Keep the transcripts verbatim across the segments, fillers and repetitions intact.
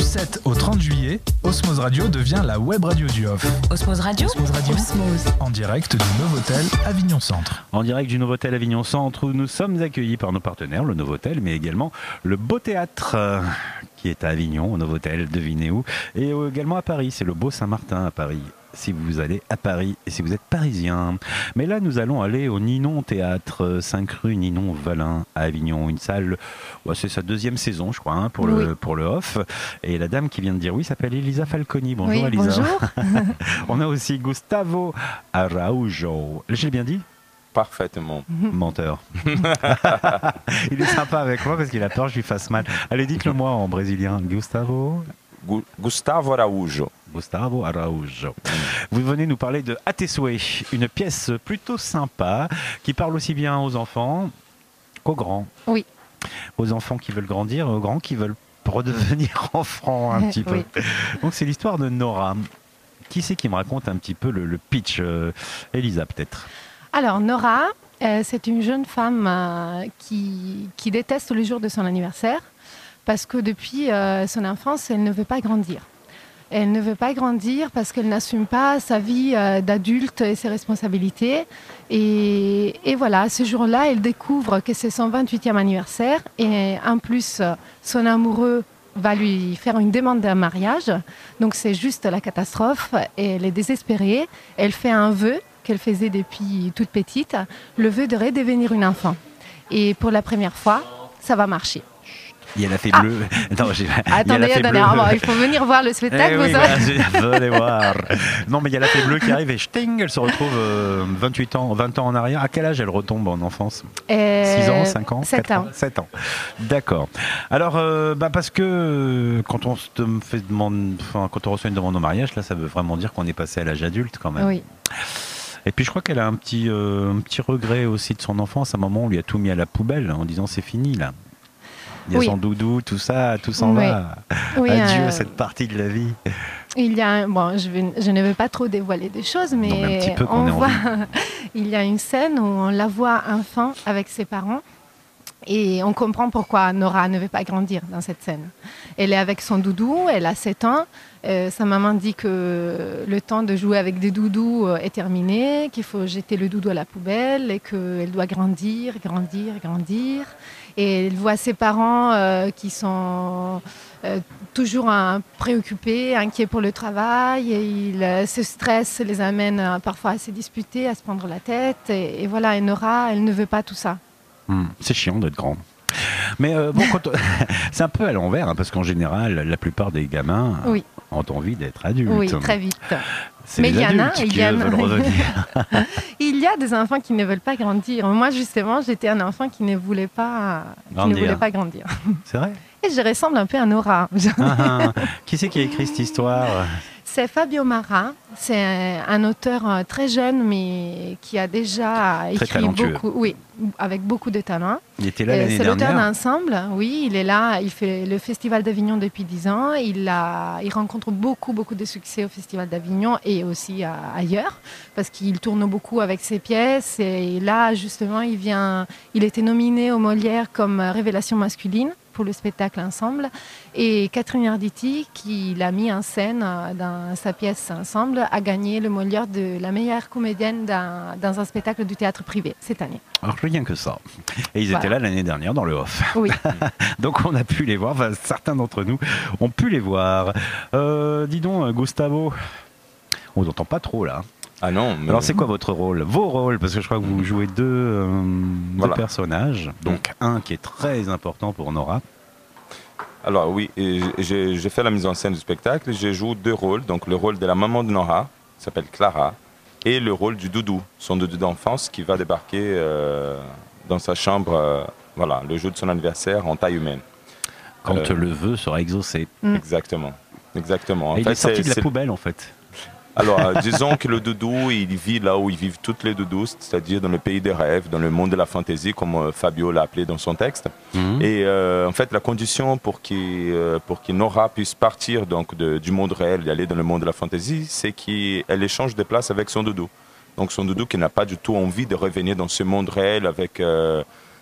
sept au trente juillet, Osmose Radio devient la web radio du Off. Osmose Radio. Osmose Radio. Osmose. En direct du Novotel Avignon Centre. En direct du Novotel Avignon Centre où nous sommes accueillis par nos partenaires, le Novotel, mais également le Beau Théâtre euh, qui est à Avignon, au Novotel, devinez où, et euh, également à Paris, c'est le Beau Saint-Martin à Paris. Si vous allez à Paris et si vous êtes parisien. Mais là, nous allons aller au Ninon Théâtre, cinq rue Ninon Valin à Avignon. Une salle, ouais, c'est sa deuxième saison, je crois, hein, pour, oui. le, pour le off. Et la dame qui vient de dire oui s'appelle Elisa Falconi. Bonjour oui, Elisa. Bonjour. On a aussi Gustavo Araujo. J'ai bien dit ? Parfaitement. Menteur. Il est sympa avec moi parce qu'il a peur que je lui fasse mal. Allez, dites-le moi en brésilien. Gustavo Gu- Gustavo Araújo. Gustavo Araujo. Vous venez nous parler de À tes souhaits, une pièce plutôt sympa qui parle aussi bien aux enfants qu'aux grands. Oui. Aux enfants qui veulent grandir et aux grands qui veulent redevenir enfants un petit peu. Oui. Donc c'est l'histoire de Nora. Qui c'est qui me raconte un petit peu le, le pitch euh, Elisa peut-être. Alors, Nora, euh, c'est une jeune femme euh, qui, qui déteste le jour de son anniversaire parce que depuis euh, son enfance, elle ne veut pas grandir. Elle ne veut pas grandir parce qu'elle n'assume pas sa vie euh, d'adulte et ses responsabilités. Et, et voilà, ce jour-là, elle découvre que c'est son vingt-huitième anniversaire et en plus, son amoureux va lui faire une demande de mariage. Donc c'est juste la catastrophe et elle est désespérée. Elle fait un vœu qu'elle faisait depuis toute petite, le vœu de redevenir une enfant. Et pour la première fois, ça va marcher. Il y a la fée Ah. bleue. Non, j'ai... Attendez, il, y a la fée attendez, bleue. ah, il faut venir voir le spectacle. Eh vous oui, savez. voilà, venez voir. Non, mais il y a la fée bleue qui arrive et sting, elle se retrouve euh, vingt-huit ans, vingt ans en arrière. À quel âge elle retombe en enfance ? Euh, six ans, cinq ans, sept quatre ans. sept ans. D'accord. Alors, euh, bah parce que euh, quand on se fait demande, enfin, quand on reçoit une demande en mariage, là, ça veut vraiment dire qu'on est passé à l'âge adulte quand même. Oui. Et puis je crois qu'elle a un petit, euh, un petit regret aussi de son enfance. À un moment, on lui a tout mis à la poubelle en disant c'est fini là. Il y a Oui. son doudou, tout ça, tout s'en Oui. va. Oui, Adieu euh, cette partie de la vie. Il y a, un- bon, je, vais- je ne vais pas trop dévoiler des choses, mais, Non, mais un petit peu qu'on on ait voit, envie. il y a une scène où on la voit enfant avec ses parents et on comprend pourquoi Nora ne veut pas grandir dans cette scène. Elle est avec son doudou, elle a sept ans. Euh, sa maman dit que le temps de jouer avec des doudous euh, est terminé, qu'il faut jeter le doudou à la poubelle et qu'elle doit grandir, grandir, grandir. Et elle voit ses parents euh, qui sont euh, toujours hein, préoccupés, inquiets pour le travail. Et il, euh, ce stress les amène euh, parfois à se disputer, à se prendre la tête. Et, et voilà, et Nora, elle ne veut pas tout ça. Hmm, c'est chiant d'être grand. Mais euh, bon, quand on- c'est un peu à l'envers, hein, parce qu'en général, la plupart des gamins Oui. ont envie d'être adultes. Oui, très vite. C'est Mais les il y en a, adultes il qui y en a. veulent revenir. Il y a des enfants qui ne veulent pas grandir. Moi, justement, j'étais un enfant qui ne voulait pas, qui Grandir. ne voulait pas grandir. C'est vrai. Et je ressemble un peu à Nora. Ah, ah. Qui c'est qui a écrit cette histoire ? C'est Fabio Mara. C'est un, un auteur euh, très jeune, mais qui a déjà écrit talentueux. beaucoup, oui, avec beaucoup de talent. Il était là Euh, l'année C'est l'auteur dernière. d'Ensemble, oui, il est là, il fait le Festival d'Avignon depuis dix ans, il, a, il rencontre beaucoup, beaucoup de succès au Festival d'Avignon et aussi euh, ailleurs, parce qu'il tourne beaucoup avec ses pièces, et là, justement, il vient, il était nominé au Molière comme euh, révélation masculine pour le spectacle Ensemble, et Catherine Arditi, qui l'a mis en scène euh, dans sa pièce Ensemble, a gagné le Molière de la meilleure comédienne dans, dans un spectacle du théâtre privé cette année. Alors rien que ça. Et ils Voilà. étaient là l'année dernière dans le off. Oui. Donc on a pu les voir, enfin, certains d'entre nous ont pu les voir. Euh, dis donc, euh, Gustavo, on n'entend pas trop là. Ah non, mais Alors c'est quoi votre rôle ? Vos rôles, parce que je crois que vous jouez deux, euh, Voilà. deux personnages. Donc un qui est très important pour Nora. alors oui, et j'ai j'ai fait la mise en scène du spectacle. Je joue deux rôles. Donc le rôle de la maman de Nora, qui s'appelle Clara, et le rôle du doudou, son doudou d'enfance qui va débarquer euh, dans sa chambre, euh, voilà, le jour de son anniversaire en taille humaine. Quand Euh, le vœu sera exaucé. Mm. Exactement, exactement. En Et il fait, est sorti c'est- de la c'est- poubelle en fait. Alors, euh, disons que le doudou, il vit là où ils vivent toutes les doudous, c'est-à-dire dans le pays des rêves, dans le monde de la fantaisie, comme euh, Fabio l'a appelé dans son texte. Mhm. Et euh, en fait, la condition pour qu'il euh, pour qu'il Nora puisse partir donc de- du monde réel et aller dans le monde de la fantaisie, c'est qu'elle échange de place avec son doudou. Donc son doudou qui n'a pas du tout envie de revenir dans ce monde réel avec euh,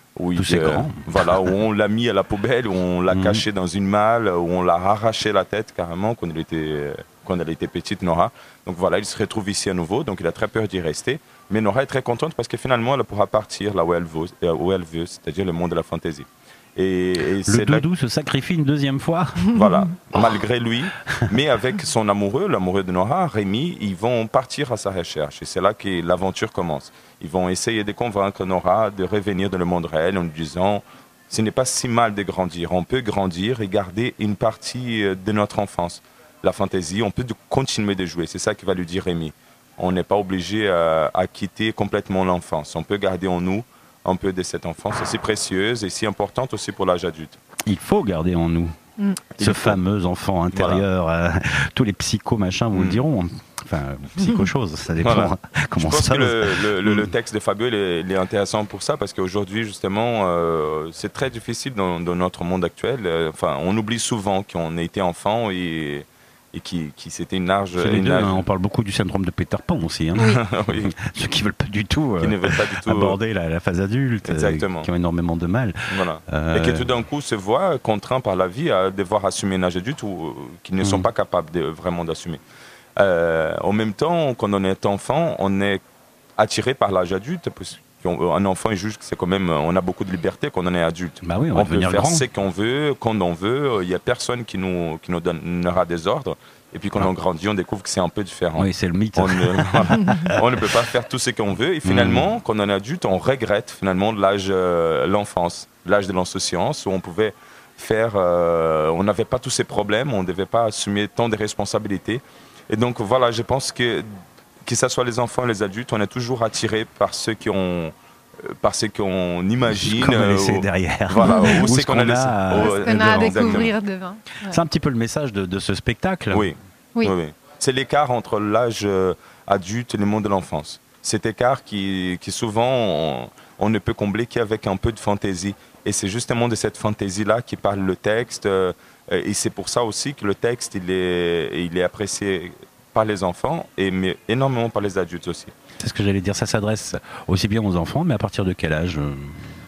Oui, Tous ces euh, grands. Voilà, où on l'a mis à la poubelle, où on l'a Mhm. caché dans une malle, où on l'a arraché la tête carrément quand elle était, quand elle était petite, Nora. Donc voilà, il se retrouve ici à nouveau, donc il a très peur d'y rester. Mais Nora est très contente parce que finalement, elle pourra partir là où elle veut, euh, où elle veut, c'est-à-dire le monde de la fantaisie. Et, et Le c'est là doudou se sacrifie une deuxième fois. voilà, malgré lui, mais avec son amoureux, l'amoureux de Nora, Rémi, ils vont partir à sa recherche. Et c'est là que l'aventure commence. Ils vont essayer de convaincre Nora de revenir dans le monde réel en lui disant « Ce n'est pas si mal de grandir. On peut grandir et garder une partie de notre enfance. La fantaisie, on peut continuer de jouer. » C'est ça que va lui dire Rémi. On n'est pas obligé à, à quitter complètement l'enfance. On peut garder en nous un peu de cette enfance si précieuse et si importante aussi pour l'âge adulte. Il faut garder en nous Mm. ce Il faut. fameux enfant intérieur. euh, tous les psychos machins vous Mm. le diront. Enfin, psycho-chose, ça dépend Voilà. comment Je pense ça que le, le- le- Mm. le texte de Fabio il est, il est intéressant pour ça parce qu'aujourd'hui justement euh, c'est très difficile dans, dans notre monde actuel. Euh, Enfin, on oublie souvent qu'on a été enfant et, et qui, qui c'était une large. C'est les une deux, large- hein, on parle beaucoup du syndrome de Peter Pan aussi. Hein. Oui, Ceux qui veulent pas du tout, euh, qui ne veulent pas du tout. aborder la, la phase adulte, euh, Exactement. qui ont énormément de mal. Voilà. Euh, Et qui tout d'un coup se voient contraints par la vie à devoir assumer un âge adulte ou euh, qu'ils ne sont Mm. pas capables de, vraiment d'assumer. Euh, en même temps, quand on est enfant, on est attiré par l'âge adulte. Parce qu'un enfant, il juge que c'est quand même, on a beaucoup de liberté quand on est adulte. Bah oui, on va On peut devenir faire grand. ce qu'on veut, quand on veut. Il n'y a personne qui nous, qui nous donnera des ordres. Et puis quand Ah. on grandit, on découvre que c'est un peu différent. Oui, c'est le mythe. On ne, voilà. On ne peut pas faire tout ce qu'on veut. Et finalement, Mm. quand on est adulte, on regrette finalement l'âge, euh, l'enfance, l'âge de l'insouciance, où on pouvait faire, euh, on n'avait pas tous ces problèmes, on ne devait pas assumer tant de responsabilités. Et donc voilà, je pense que que ce soit les enfants et les adultes, on est toujours attiré par ceux qui ont, euh, par ce qu'on imagine. Qu'on a euh, laissé ou- derrière. Voilà, Ou où ce c'est qu'on a qu'on laissé. a, Oh, Ce qu'on a à devant, exactement. découvrir devant. Ouais. C'est un petit peu le message de, de ce spectacle. Oui. Oui. Oui, oui. C'est l'écart entre l'âge euh, adulte et le monde de l'enfance. Cet écart qui, qui souvent on, on ne peut combler qu'avec un peu de fantaisie. Et c'est justement de cette fantaisie-là qui parle le texte. euh, et c'est pour ça aussi que le texte il est, il est apprécié par les enfants, et, mais énormément par les adultes aussi. C'est ce que j'allais dire. Ça s'adresse aussi bien aux enfants, mais à partir de quel âge euh,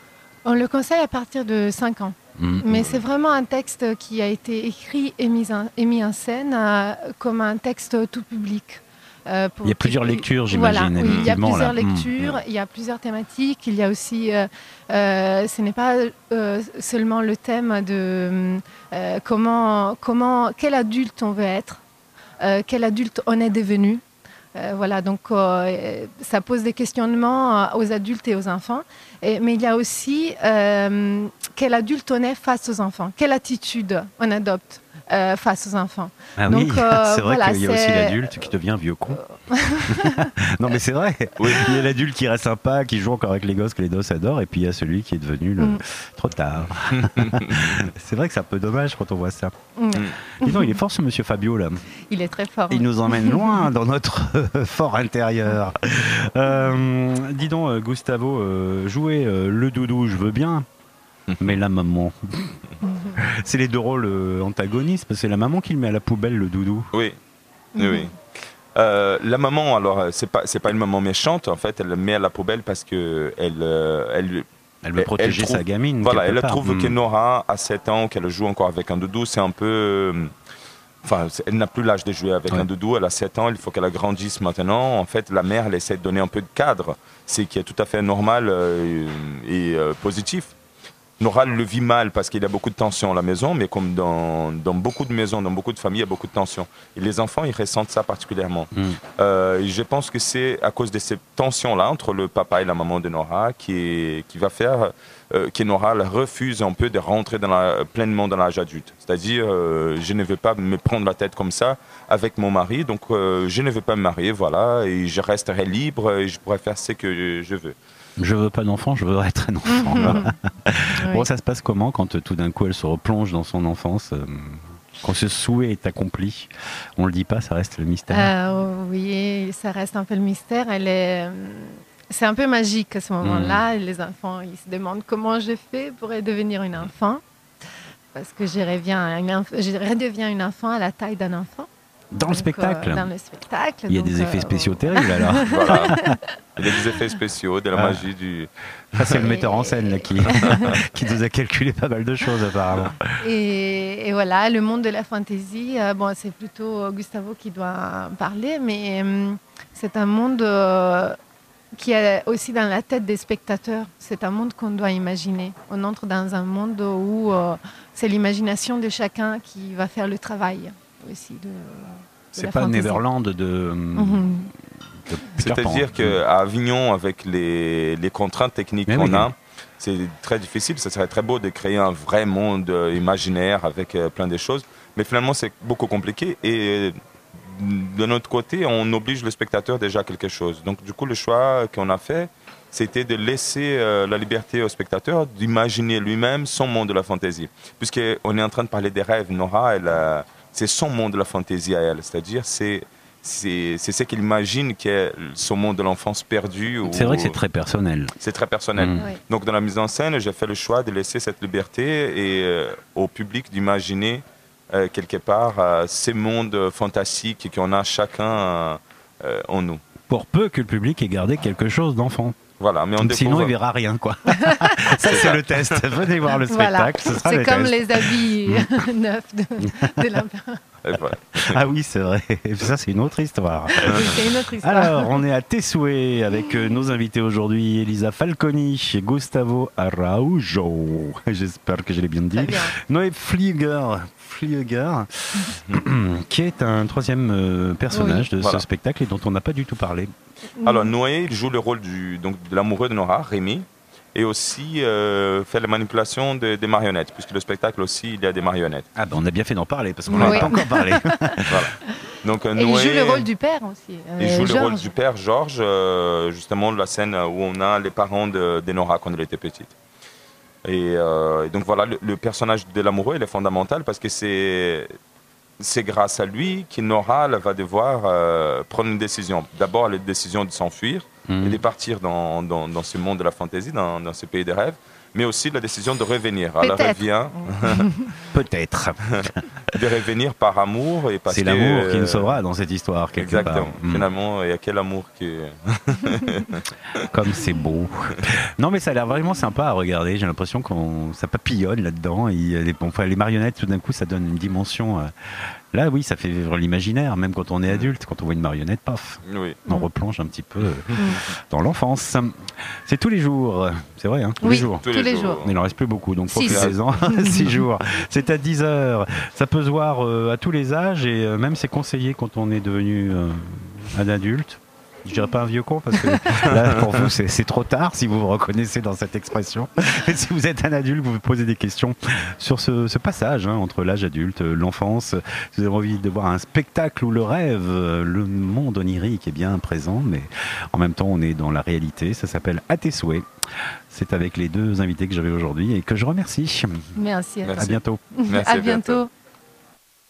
On le conseille à partir de cinq ans. hmm. Mais c'est vraiment un texte qui a été écrit et mis en, et mis en scène euh, comme un texte tout public. Euh, pour Il y a qu'il- plusieurs lectures, Voilà, j'imagine, oui, il y a effectivement, plusieurs là. Hmm. lectures, il y a plusieurs thématiques, il y a aussi, euh, euh, ce n'est pas euh, seulement le thème de euh, comment, comment, quel adulte on veut être, euh, quel adulte on est devenu. Euh, voilà, donc euh, ça pose des questionnements euh, aux adultes et aux enfants. Et, mais il y a aussi euh, quel adulte on est face aux enfants, quelle attitude on adopte euh, face aux enfants. Ah Donc, oui, euh, c'est vrai voilà, qu'il y a aussi c'est- l'adulte qui devient vieux con. Non mais c'est vrai. Oui. Il y a l'adulte qui reste sympa, qui joue encore avec les gosses que les gosses adorent, et puis il y a celui qui est devenu le... Mm. trop tard. C'est vrai que c'est un peu dommage quand on voit ça. Mm. Dis donc, il est fort ce monsieur Fabio là. Il est très fort. Il nous emmène loin dans notre euh, fort intérieur. Euh, dis donc, euh, Gustavo, euh, jouer euh, le doudou, je veux bien, mais la maman. C'est les deux rôles euh, antagonistes, parce que c'est la maman qui le met à la poubelle, le doudou. Oui, oui, Mhm. oui. Euh, la maman, alors, euh, c'est pas, c'est pas une maman méchante, en fait, elle le met à la poubelle parce que elle, euh, elle, Elle veut Elle- protéger elle trouve- sa gamine. voilà, quelque elle part. trouve Mm. que Nora, à sept ans, qu'elle joue encore avec un doudou, c'est un peu. euh, Enfin, c'est- elle n'a plus l'âge de jouer avec Ouais. un doudou, elle a sept ans, il faut qu'elle grandisse maintenant. En fait, la mère, elle essaie de donner un peu de cadre, c'est qui est tout à fait normal euh, et euh, positif. Nora le vit mal parce qu'il y a beaucoup de tensions à la maison, mais comme dans, dans beaucoup de maisons, dans beaucoup de familles, il y a beaucoup de tensions. Et les enfants, ils ressentent ça particulièrement. Mm. Euh, et je pense que c'est à cause de ces tensions-là entre le papa et la maman de Nora qui, est- qui va faire euh, que Nora elle refuse un peu de rentrer dans la, pleinement dans l'âge adulte. C'est-à-dire, euh, je ne veux pas me prendre la tête comme ça avec mon mari, donc euh, je ne veux pas me marier, voilà, et je resterai libre et je pourrai faire ce que je, je veux. Je veux pas d'enfant, je veux être un enfant. Mhm. Bon, Oui. ça se passe comment quand euh, tout d'un coup elle se replonge dans son enfance euh, quand ce souhait est accompli? On le dit pas, ça reste le mystère. Euh, oui, ça reste un peu le mystère. Elle est, euh, c'est un peu magique à ce moment-là. Les enfants, ils se demandent comment je fais pour devenir une enfant, parce que je reviens, une enf- je redeviens une enfant à la taille d'un enfant. Dans le Donc, spectacle euh, Dans le spectacle. Il y a donc, des effets euh, spéciaux terribles alors. Voilà. Il y a des effets spéciaux, de la Ah. magie du. Ça, c'est le Et- metteur en scène là, qui, qui nous a calculé pas mal de choses apparemment. Et, et voilà, le monde de la fantaisie, euh, bon, c'est plutôt euh, Gustavo qui doit en parler, mais euh, c'est un monde euh, qui est aussi dans la tête des spectateurs. C'est un monde qu'on doit imaginer. On entre dans un monde où euh, c'est l'imagination de chacun qui va faire le travail aussi de, de C'est la pas fantaisie. Neverland de. Mhm. de Peter Pan. C'est-à-dire qu'à Avignon, avec les, les contraintes techniques Mais qu'on oui. a, c'est très difficile. Ce serait très beau de créer un vrai monde euh, imaginaire avec euh, plein de choses. Mais finalement, c'est beaucoup compliqué. Et euh, de notre côté, on oblige le spectateur déjà à quelque chose. Donc, du coup, le choix qu'on a fait, c'était de laisser euh, la liberté au spectateur d'imaginer lui-même son monde de la fantaisie. Puisqu'on est en train de parler des rêves, Nora, elle, a- c'est son monde de la fantaisie à elle. C'est-à-dire, c'est c'est c'est ce qu'elle imagine qu'est son monde de l'enfance perdu. ou- C'est vrai que c'est très personnel. c'est très personnel. Mm. Oui. Donc dans la mise en scène, j'ai fait le choix de laisser cette liberté et euh, au public d'imaginer euh, quelque part euh, ces mondes fantastiques qu'on a chacun euh, euh, en nous. Pour peu que le public ait gardé quelque chose d'enfant. Voilà, mais on Sinon, découvre. il verra rien, quoi. Ça, c'est le test. Venez voir le Voilà. spectacle, ce sera C'est le comme test. les habits neufs de, de l'empereur. Et voilà. Ah oui, c'est vrai. Ça, c'est une autre histoire. C'est une autre histoire. Alors, on est à tes souhaits avec euh, nos invités aujourd'hui, Elisa Falconi et Gustavo Araujo. J'espère que je l'ai bien dit. Très bien. Noé Flieger, Flieger qui est un troisième euh, personnage de Voilà. ce spectacle et dont on n'a pas du tout parlé. Alors Noé, il joue le rôle du, donc, de l'amoureux de Nora, Rémi, et aussi euh, fait la manipulation de- des marionnettes, puisque le spectacle aussi, il y a des marionnettes. Ah ben, on a bien fait d'en parler parce qu'on Oui. n'en a pas encore parlé. Voilà. Donc, euh, Et il Noé, joue le rôle du père aussi. il euh, joue le Georges. rôle du père Georges, euh, justement la scène où on a les parents de, de Nora quand elle était petite. Et, euh, et donc voilà, le, le personnage de l'amoureux, il est fondamental parce que c'est c'est grâce à lui que Nora elle va devoir euh, prendre une décision. D'abord, la décision de s'enfuir Mhm. et de partir dans, dans, dans ce monde de la fantaisie, dans, dans ce pays des rêves, mais aussi la décision de revenir. Elle Peut-être. revient, Peut-être. de revenir par amour. Et parce C'est que, l'amour qui euh, nous sauvera dans cette histoire, quelque Exactement. part. Mm. Finalement, il y a quel amour qui... Comme c'est beau. Non, mais ça a l'air vraiment sympa à regarder. J'ai l'impression qu'on ça papillonne là-dedans. Il y a les, enfin, les marionnettes, tout d'un coup, ça donne une dimension. euh, Là, oui, ça fait vivre l'imaginaire, même quand on est adulte. Quand on voit une marionnette, paf, Oui. on Mm. replonge un petit peu euh, dans l'enfance. C'est tous les jours. C'est vrai, hein, tous Oui. les jours. Tous les jours. Il n'en reste plus beaucoup, donc Six. profitez-en. Six jours. C'est à dix heures. Ça peut se voir euh, à tous les âges et euh, même c'est conseillé quand on est devenu euh, un adulte. Je dirais pas un vieux con parce que là pour vous c'est c'est trop tard si vous vous reconnaissez dans cette expression. Mais si vous êtes un adulte, vous vous posez des questions sur ce, ce passage hein, entre l'âge adulte, l'enfance. Si vous avez envie de voir un spectacle où le rêve, le monde onirique est bien présent, mais en même temps on est dans la réalité. Ça s'appelle À tes souhaits. C'est avec les deux invités que j'avais aujourd'hui et que je remercie. Merci. à Merci. À bientôt. toi. Merci, À à bientôt. bientôt.